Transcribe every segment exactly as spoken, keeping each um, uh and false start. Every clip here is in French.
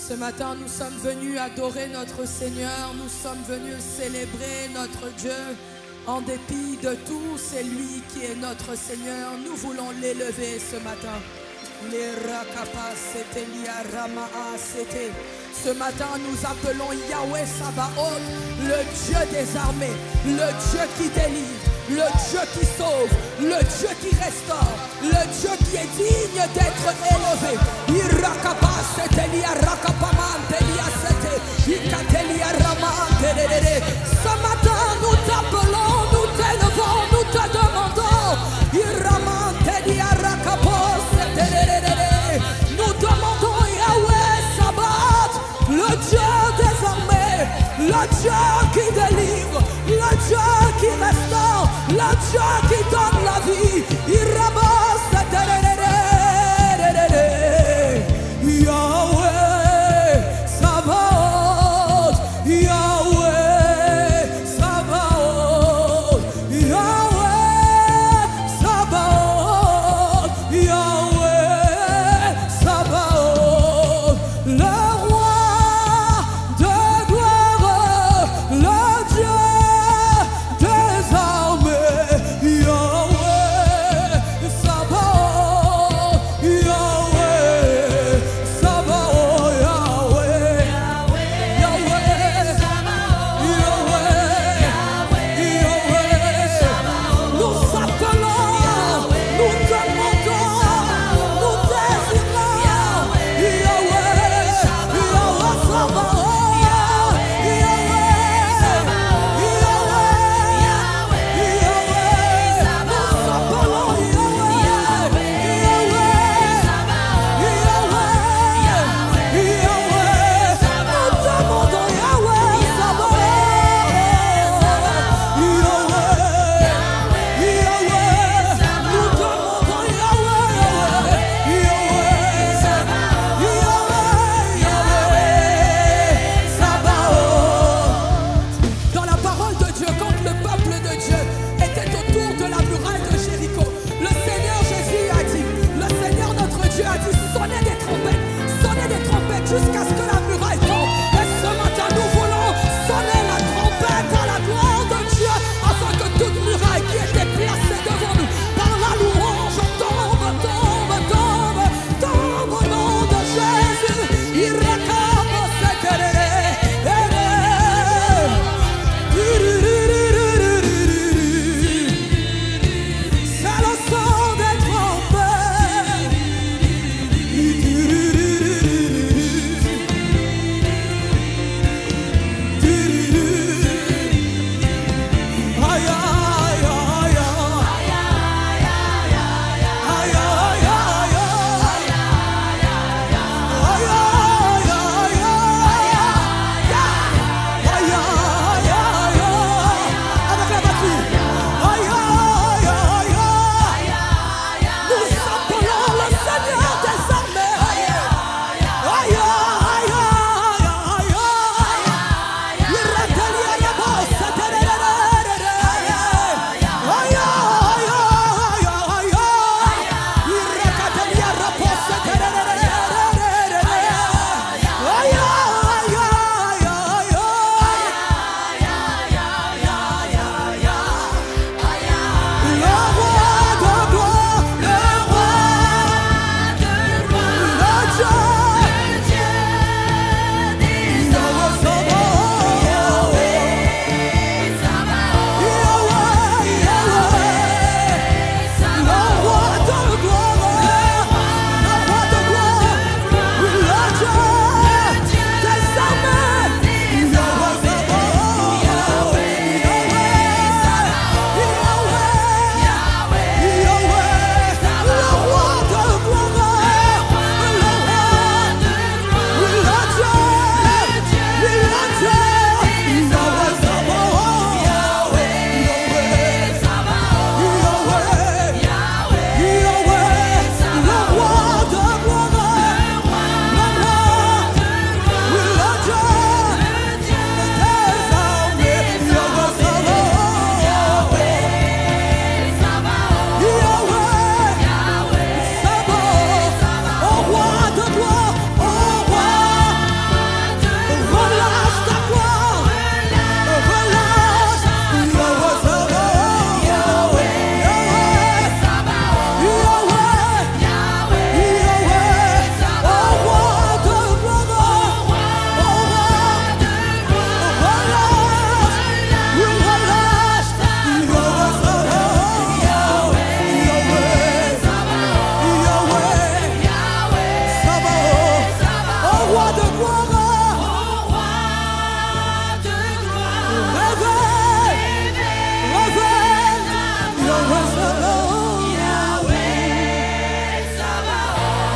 Ce matin, nous sommes venus adorer notre Seigneur, nous sommes venus célébrer notre Dieu. En dépit de tout, c'est lui qui est notre Seigneur. Nous voulons l'élever ce matin. Ce matin, nous appelons Yahweh Sabaoth, le Dieu des armées, le Dieu qui délivre, le Dieu qui sauve, le Dieu qui restaure, le Dieu qui est digne d'être élevé. Ce matin, nous t'appelons, nous t'élevons, nous te demandons. Nous demandons Yahweh Sabaoth, le Dieu des armées, le Dieu qui délivre, le Dieu qui restaure, le Dieu qui donne la vie. Yahweh Sabaoth, Yahweh Sabaoth, Yahweh Sabaoth, Yahweh Sabaoth, le roi de gloire, le Dieu des armées.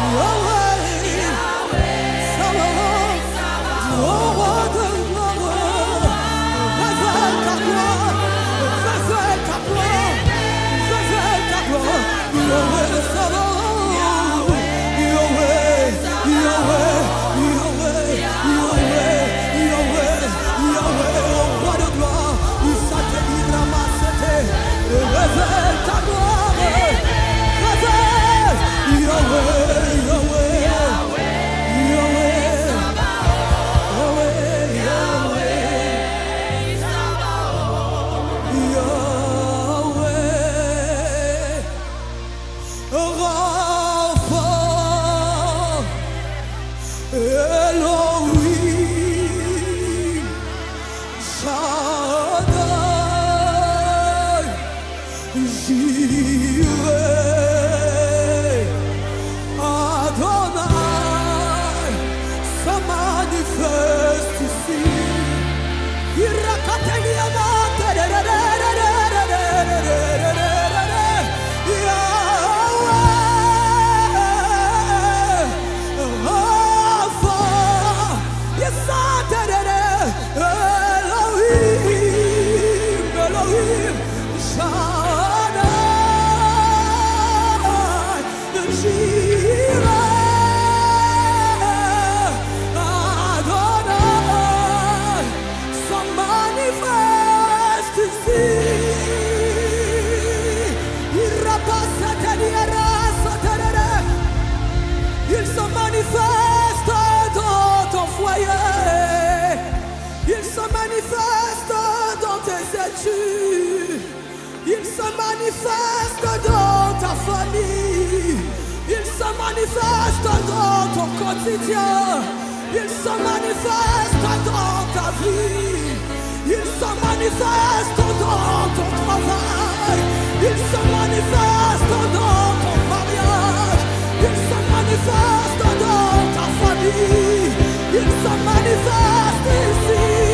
Il se manifeste dans ta famille. Il se manifeste dans ton quotidien. Il se manifeste dans ta vie. Il se manifeste dans ton travail. Il se manifeste dans ton mariage. Il se manifeste dans ta famille. Il se manifeste ici.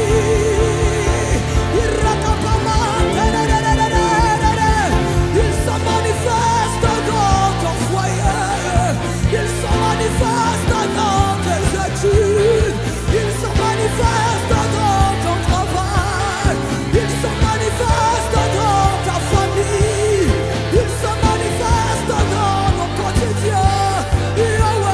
Il se manifeste dans ton foyer. Il se manifeste dans tes études. Il se manifeste dans ton travail. Il se manifeste dans ta famille. Il se manifeste dans mon quotidien. Yahweh.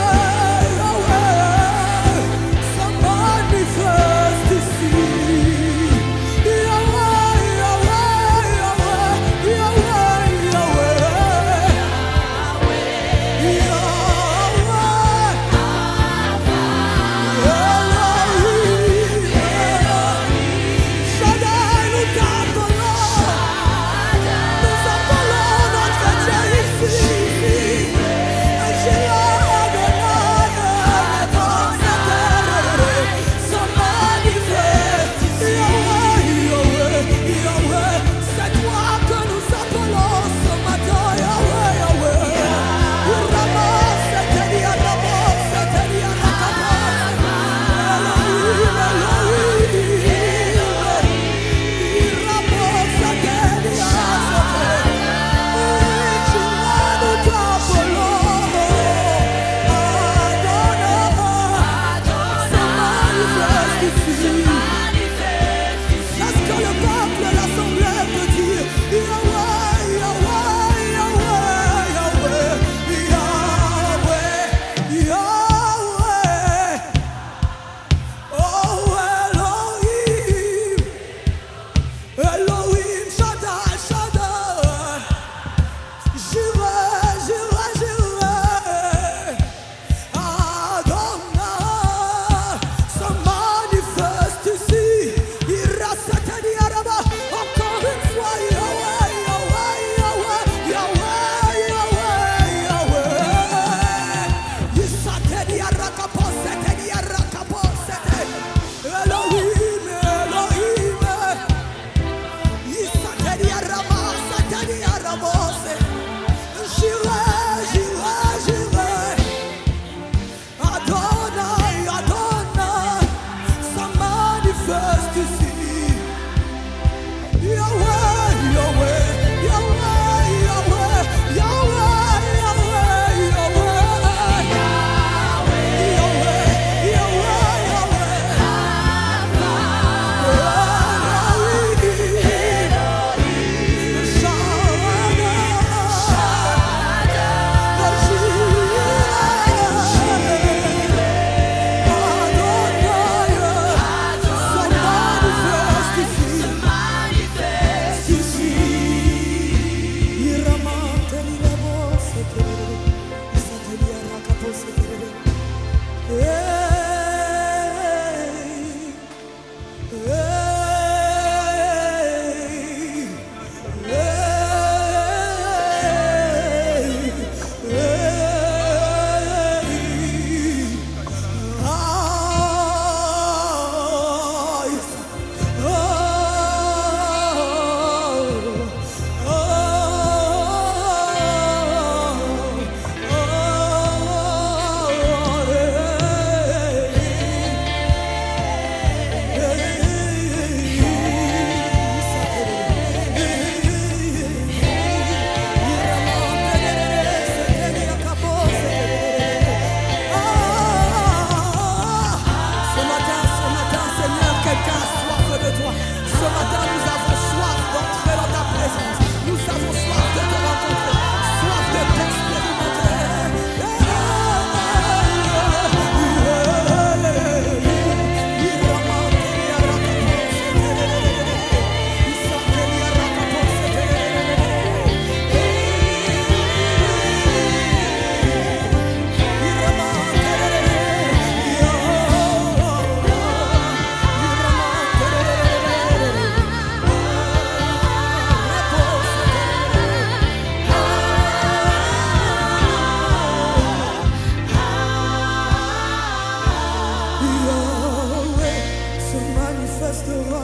manifestera,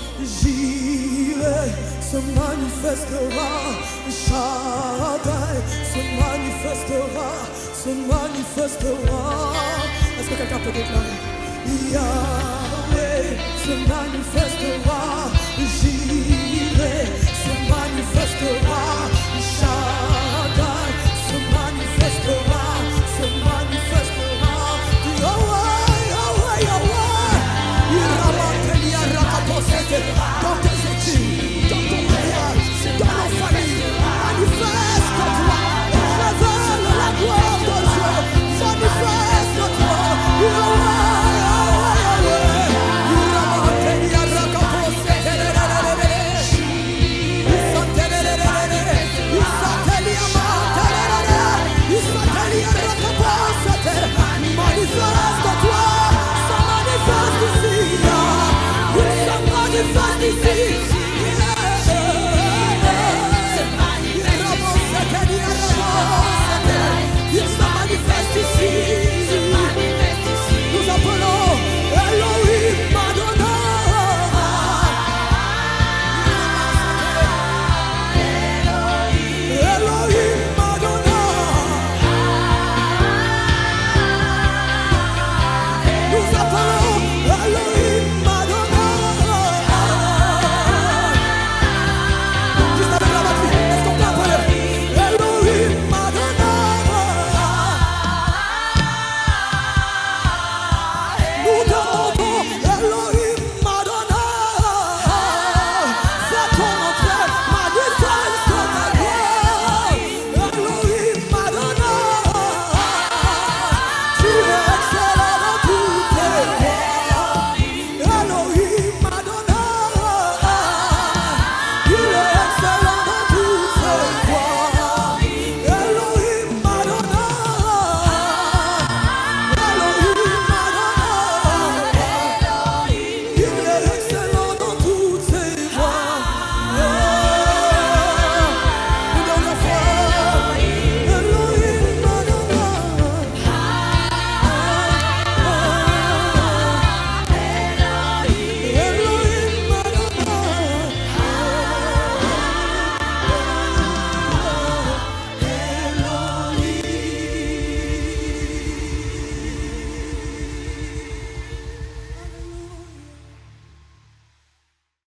Jireh se manifestera, Shaddai se manifestera, se manifestera. Est-ce que quelqu'un peut déclarer? Yahweh se manifestera,